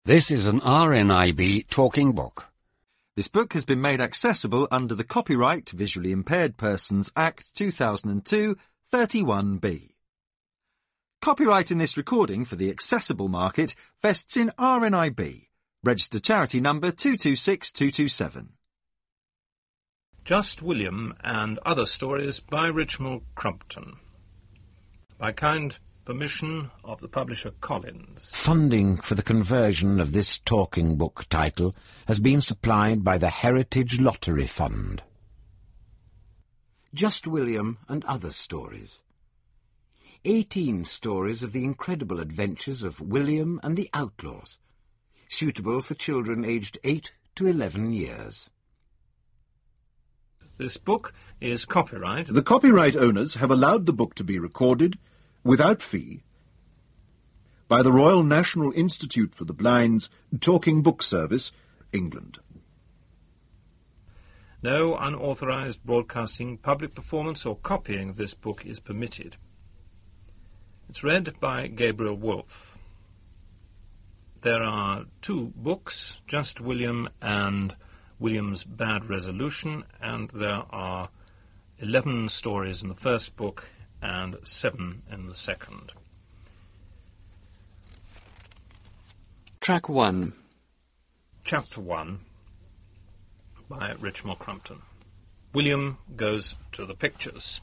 This is an RNIB talking book. This book has been made accessible under the Copyright Visually Impaired Persons Act 2002, 31B. Copyright in this recording for the accessible market vests in RNIB, registered charity number 226227. Just William and Other Stories by Richmal Crumpton. By kind permission of the publisher Collins. Funding for the conversion of this talking book title has been supplied by the Heritage Lottery Fund. Just William and Other Stories. 18 stories of the incredible adventures of William and the Outlaws, suitable for children aged 8 to 11 years. This book is copyright. The copyright owners have allowed the book to be recorded, without fee, by the Royal National Institute for the Blind's Talking Book Service, England. No unauthorized broadcasting, public performance or copying of this book is permitted. It's read by Gabriel Woolf. There are 2 books, Just William and William's Bad Resolution, and there are 11 stories in the first book and 7 in the second. Track 1. Chapter 1 by Richmal Crumpton. William goes to the pictures.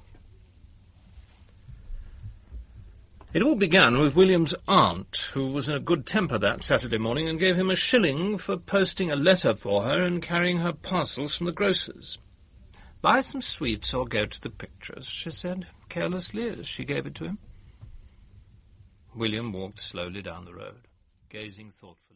It all began with William's aunt, who was in a good temper that Saturday morning and gave him a shilling for posting a letter for her and carrying her parcels from the grocer's. "Buy some sweets or go to the pictures," she said, carelessly, as she gave it to him. William walked slowly down the road, gazing thoughtfully.